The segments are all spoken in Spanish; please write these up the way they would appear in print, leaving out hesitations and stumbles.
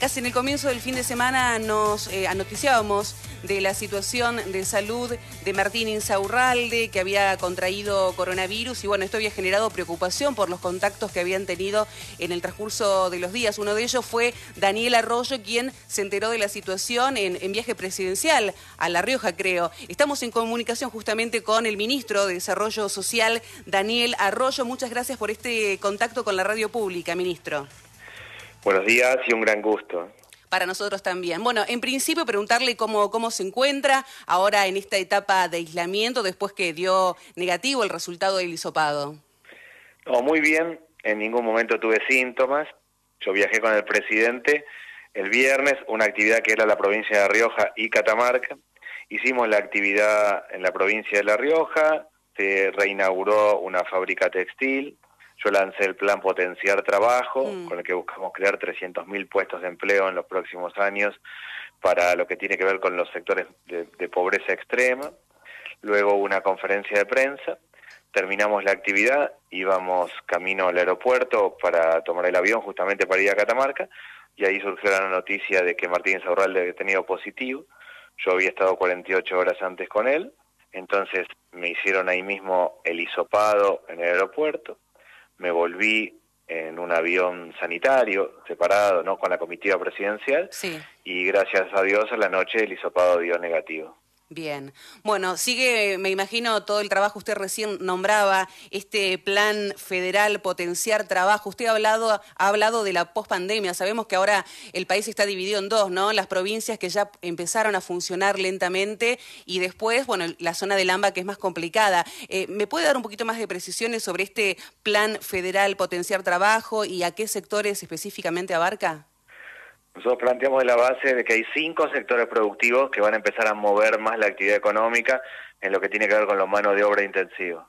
Casi en el comienzo del fin de semana nos anoticiábamos de la situación de salud de Martín Insaurralde, que había contraído coronavirus, y bueno, esto había generado preocupación por los contactos que habían tenido en el transcurso de los días. Uno de ellos fue Daniel Arroyo, quien se enteró de la situación en viaje presidencial a La Rioja, creo. Estamos en comunicación justamente con el ministro de Desarrollo Social, Daniel Arroyo. Muchas gracias por este contacto con la radio pública, ministro. Buenos días y un gran gusto. Para nosotros también. Bueno, en principio preguntarle cómo se encuentra ahora en esta etapa de aislamiento después que dio negativo el resultado del hisopado. No, muy bien, en ningún momento tuve síntomas. Yo viajé con el presidente el viernes, una actividad que era la provincia de La Rioja y Catamarca. Hicimos la actividad en la provincia de La Rioja, se reinauguró una fábrica textil. Yo lancé el plan Potenciar Trabajo, con el que buscamos crear 300.000 puestos de empleo en los próximos años para lo que tiene que ver con los sectores de pobreza extrema. Luego una conferencia de prensa, terminamos la actividad, íbamos camino al aeropuerto para tomar el avión justamente para ir a Catamarca, y ahí surgió la noticia de que Martín Insaurralde había tenido positivo. Yo había estado 48 horas antes con él, entonces me hicieron ahí mismo el hisopado en el aeropuerto. Me volví en un avión sanitario separado, ¿no?, con la comitiva presidencial, sí. Y gracias a Dios a la noche el hisopado dio negativo. Bien. Bueno, sigue, me imagino, todo el trabajo. Usted recién nombraba este plan federal Potenciar Trabajo. Usted ha hablado de la pospandemia. Sabemos que ahora el país está dividido en dos, ¿no? Las provincias que ya empezaron a funcionar lentamente y después, bueno, la zona del AMBA, que es más complicada. ¿Me puede dar un poquito más de precisiones sobre este plan federal Potenciar Trabajo y a qué sectores específicamente abarca? Nosotros planteamos la base de que hay 5 sectores productivos que van a empezar a mover más la actividad económica en lo que tiene que ver con la mano de obra intensiva.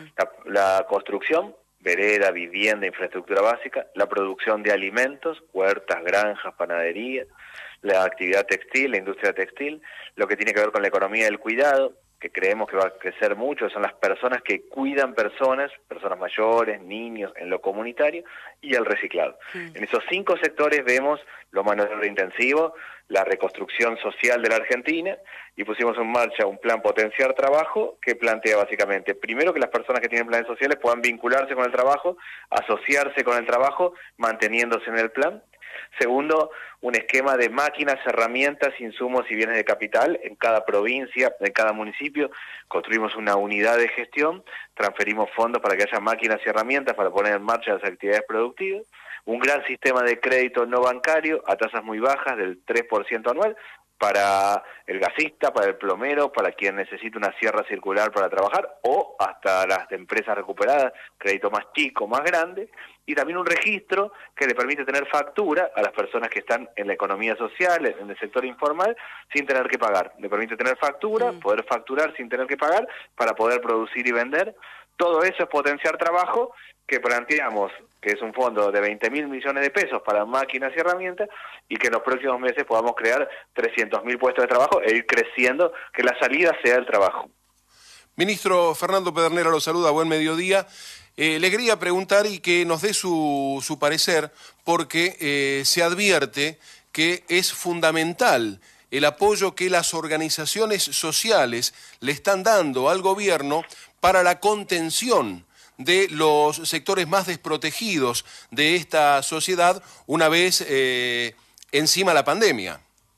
La construcción, vereda, vivienda, infraestructura básica, la producción de alimentos, huertas, granjas, panadería, la actividad textil, la industria textil, lo que tiene que ver con la economía del cuidado, que creemos que va a crecer mucho, son las personas que cuidan personas mayores, niños, en lo comunitario, y el reciclado. En esos 5 sectores vemos lo mano de obra intensivo, la reconstrucción social de la Argentina, y pusimos en marcha un plan Potenciar Trabajo que plantea básicamente, primero, que las personas que tienen planes sociales puedan vincularse con el trabajo, asociarse con el trabajo, manteniéndose en el plan. Segundo, un esquema de máquinas, herramientas, insumos y bienes de capital en cada provincia, en cada municipio. Construimos una unidad de gestión, transferimos fondos para que haya máquinas y herramientas para poner en marcha las actividades productivas. Un gran sistema de crédito no bancario a tasas muy bajas del 3% anual para el gasista, para el plomero, para quien necesita una sierra circular para trabajar, o hasta las empresas recuperadas, crédito más chico, más grande, y también un registro que le permite tener factura a las personas que están en la economía social, en el sector informal, sin tener que pagar. Le permite tener factura, poder facturar sin tener que pagar, para poder producir y vender. Todo eso es Potenciar Trabajo, que planteamos que es un fondo de 20.000 millones de pesos para máquinas y herramientas, y que en los próximos meses podamos crear 300.000 puestos de trabajo e ir creciendo, que la salida sea el trabajo. Ministro Fernando Pedernera lo saluda, buen mediodía. Le quería preguntar y que nos dé su parecer, porque se advierte que es fundamental el apoyo que las organizaciones sociales le están dando al gobierno para la contención de los sectores más desprotegidos de esta sociedad una vez encima la pandemia.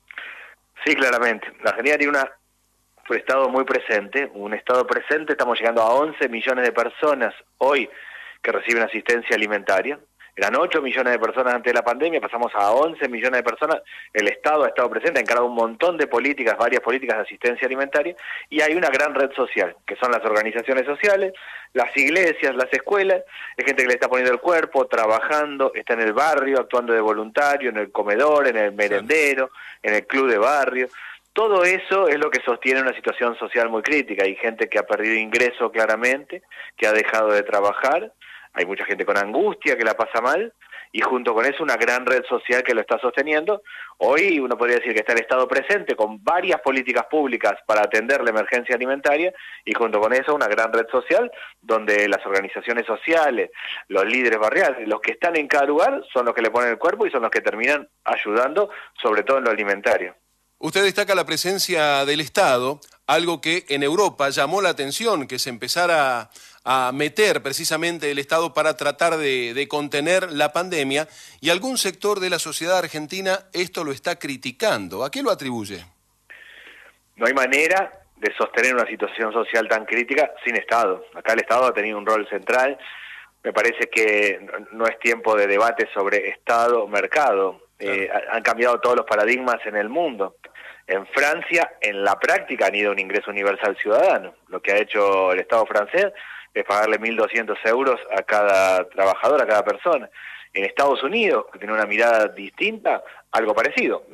Sí, claramente. La Argentina tiene un Estado muy presente, estamos llegando a 11 millones de personas hoy que reciben asistencia alimentaria. Eran 8 millones de personas antes de la pandemia, pasamos a 11 millones de personas. El Estado ha estado presente, ha encargado un montón de políticas, varias políticas de asistencia alimentaria, y hay una gran red social, que son las organizaciones sociales, las iglesias, las escuelas. Hay gente que le está poniendo el cuerpo, trabajando, está en el barrio, actuando de voluntario, en el comedor, en el merendero, en el club de barrio. Todo eso es lo que sostiene una situación social muy crítica. Hay gente que ha perdido ingreso claramente, que ha dejado de trabajar. Hay mucha gente con angustia que la pasa mal, y junto con eso una gran red social que lo está sosteniendo. Hoy uno podría decir que está el Estado presente con varias políticas públicas para atender la emergencia alimentaria y junto con eso una gran red social donde las organizaciones sociales, los líderes barriales, los que están en cada lugar son los que le ponen el cuerpo y son los que terminan ayudando, sobre todo en lo alimentario. Usted destaca la presencia del Estado, algo que en Europa llamó la atención, que se empezara a meter precisamente el Estado para tratar de contener la pandemia, y algún sector de la sociedad argentina esto lo está criticando. ¿A qué lo atribuye? No hay manera de sostener una situación social tan crítica sin Estado. Acá el Estado ha tenido un rol central. Me parece que no es tiempo de debate sobre Estado-mercado. Han cambiado todos los paradigmas en el mundo. En Francia, en la práctica, han ido a un ingreso universal ciudadano. Lo que ha hecho el Estado francés es pagarle 1.200 euros a cada trabajador, a cada persona. En Estados Unidos, que tiene una mirada distinta, algo parecido,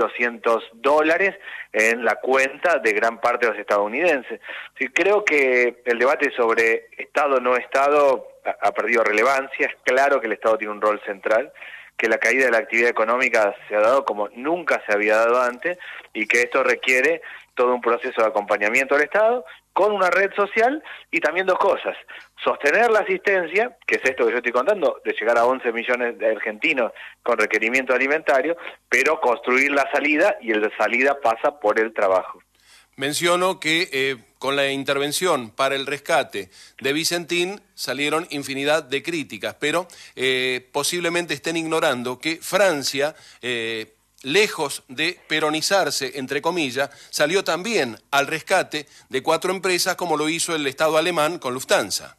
$1.200 en la cuenta de gran parte de los estadounidenses. Sí, creo que el debate sobre Estado o no Estado ha perdido relevancia. Es claro que el Estado tiene un rol central, que la caída de la actividad económica se ha dado como nunca se había dado antes y que esto requiere todo un proceso de acompañamiento al Estado con una red social y también dos cosas: sostener la asistencia, que es esto que yo estoy contando, de llegar a 11 millones de argentinos con requerimiento alimentario, pero construir la salida, y la salida pasa por el trabajo. Menciono que con la intervención para el rescate de Vicentín salieron infinidad de críticas, pero posiblemente estén ignorando que Francia, lejos de peronizarse, entre comillas, salió también al rescate de 4 empresas como lo hizo el Estado alemán con Lufthansa.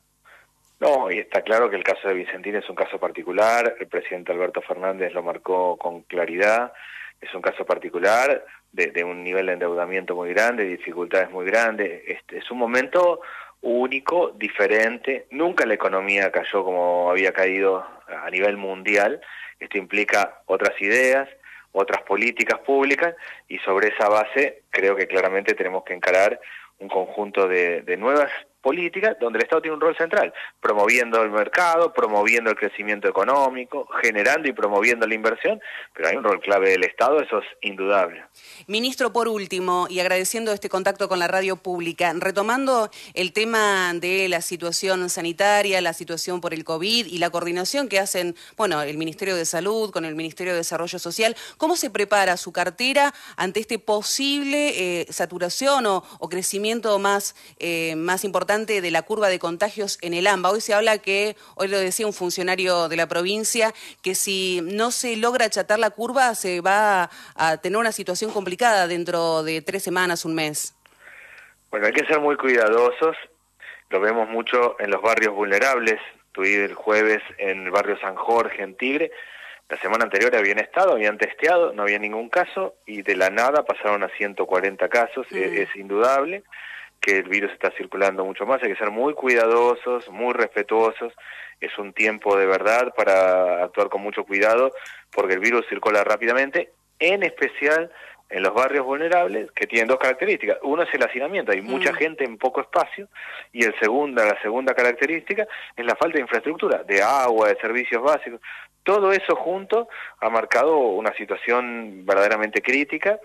No, y está claro que el caso de Vicentín es un caso particular. El presidente Alberto Fernández lo marcó con claridad. Es un caso particular de un nivel de endeudamiento muy grande, dificultades muy grandes. Es un momento único, diferente. Nunca la economía cayó como había caído a nivel mundial. Esto implica otras ideas, otras políticas públicas, y sobre esa base creo que claramente tenemos que encarar un conjunto de nuevas políticas donde el Estado tiene un rol central, promoviendo el mercado, promoviendo el crecimiento económico, generando y promoviendo la inversión, pero hay un rol clave del Estado, eso es indudable. Ministro, por último, y agradeciendo este contacto con la radio pública, retomando el tema de la situación sanitaria, la situación por el COVID y la coordinación que hacen, bueno, el Ministerio de Salud con el Ministerio de Desarrollo Social, ¿cómo se prepara su cartera ante este posible saturación o crecimiento más importante de la curva de contagios en el AMBA? Hoy se habla que, hoy lo decía un funcionario de la provincia, que si no se logra achatar la curva se va a tener una situación complicada dentro de 3 semanas, un mes. Bueno, hay que ser muy cuidadosos, lo vemos mucho en los barrios vulnerables. Estuve el jueves en el barrio San Jorge, en Tigre. La semana anterior habían testeado, no había ningún caso, y de la nada pasaron a 140 casos. Es indudable que el virus está circulando mucho más. Hay que ser muy cuidadosos, muy respetuosos. Es un tiempo de verdad para actuar con mucho cuidado, porque el virus circula rápidamente, en especial en los barrios vulnerables, que tienen dos características. Uno es el hacinamiento, hay mucha gente en poco espacio, y la segunda característica es la falta de infraestructura, de agua, de servicios básicos. Todo eso junto ha marcado una situación verdaderamente crítica,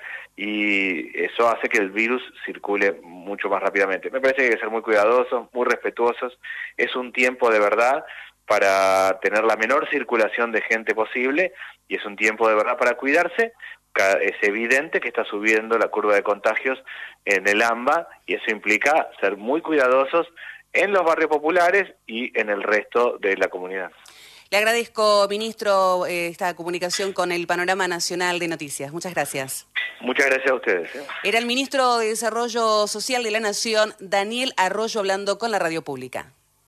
y eso hace que el virus circule mucho más rápidamente. Me parece que hay que ser muy cuidadosos, muy respetuosos. Es un tiempo de verdad para tener la menor circulación de gente posible, y es un tiempo de verdad para cuidarse. Es evidente que está subiendo la curva de contagios en el AMBA, y eso implica ser muy cuidadosos en los barrios populares y en el resto de la comunidad. Le agradezco, ministro, esta comunicación con el Panorama Nacional de Noticias. Muchas gracias. Muchas gracias a ustedes. Era el ministro de Desarrollo Social de la Nación, Daniel Arroyo, hablando con la radio pública.